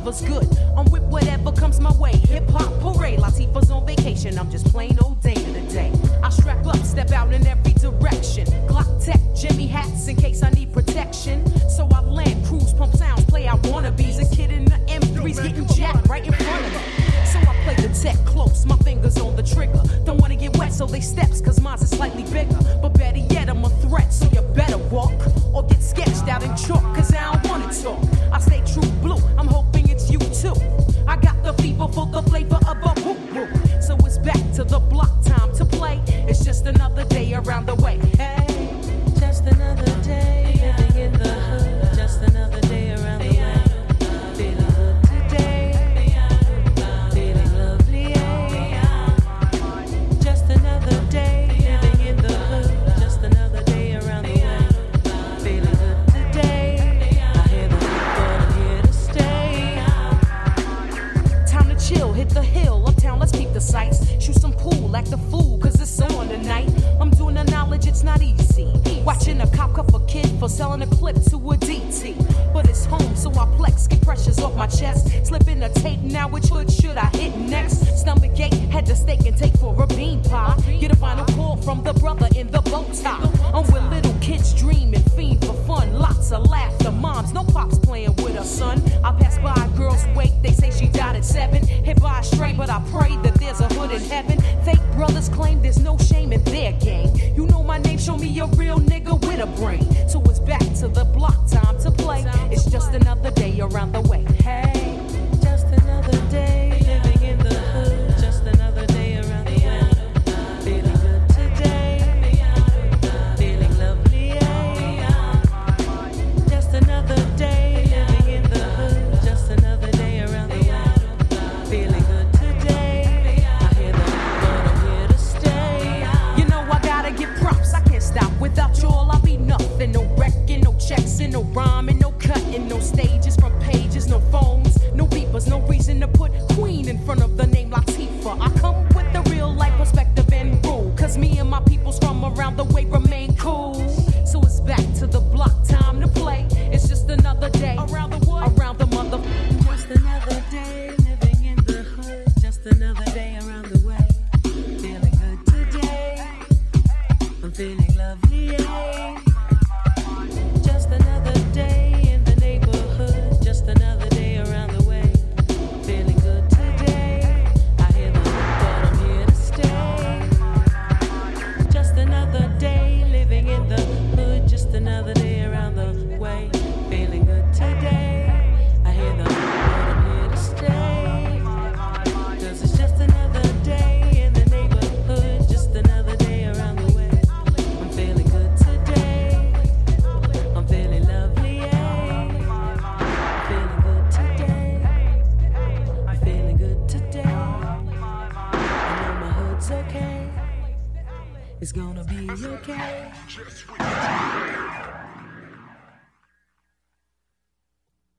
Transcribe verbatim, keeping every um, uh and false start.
fever's good. I'm with whatever comes my way. Hip hop parade, Latifah's on vacation. I'm just plain old Dana today. I strap up, step out in every direction. Glock tech, Jimmy hats in case I need protection. So I land, cruise, pump sounds, play out wannabes. A kid in the M three's getting jacked right in front of me. So I play the tech close, my fingers on the trigger. Don't wanna get wet, so they steps, cause mine's is slightly bigger. But better yet, I'm a threat, so you better walk or get sketched out in chalk, cause I don't wanna talk. I stay true blue, I'm hoping it's you too. I got the fever for the flavor of a whoop whoop. So it's back to the block, time to play. It's just another day around the way. Hey, just another day, living in the hood. Just another day around the way. Feeling good today, feeling lovely. Just another day, living in the hood. Just another day around the way. Feeling good today. I hear the hood, but I'm here to stay. Time to chill, hit the hill, uptown, let's peep the sights. Shoot some pool, act a fool, cause it's on tonight. I'm doing the knowledge, it's not easy. Watching a cop cuff a kid for selling a clip to a D T. But it's home, so I flex, get pressures off my chest. Slip in a tape, now which hood should I hit next? Stomach ache, head to steak and take for a bean pie. Get a final call from the brother in the bow tie. I'm with little kids dreaming, fiend for fun. Lots of laughter, moms, no pops playing with her son. I pass by a girl's wake, they say she died at seven. Hit by a stray, but I pray that there's a hood in heaven. Fake brothers claim there's no shame in their game. You know my name, show me a real nigga with a brain. So it's back to the block, time to play. It's just another day around the way. Hey, just another day, living in the hood. Just another day around the way. Feeling good today, feeling lovely. Just another day, living in the hood. Just another day around the way. Feeling good today. I hear the hood, but I'm here to stay. you know I gotta give props, I can't stop. Without y'all I'll be nothing. No wrecking, no checks, and no rhyming, no cutting, no stages from pages, no phones, no beepers, no reason to put Queen in front of the name Latifah. I come with the real life perspective and rule, cause me and my peoples from around the way remain cool. So it's back to the block, time to play. It's just another day around the what? Around the mother. Just another day, living in the hood. Just another day around the way. Feeling good today. I'm feeling lovely. Yeah. Just another day in the neighborhood. Just another day around the way. Feeling good today. I hear the hood, but I'm here to stay. Just another day, living in the hood. Just another day around the way. Feeling good today. I hear the hood, but I'm here to stay. Cause it's just another day in the neighborhood. Just another day around the way. I'm feeling good today. I'm feeling lovely, yeah. I'm feeling good today. I'm feeling good today. I know my hood's okay. It's gonna be okay.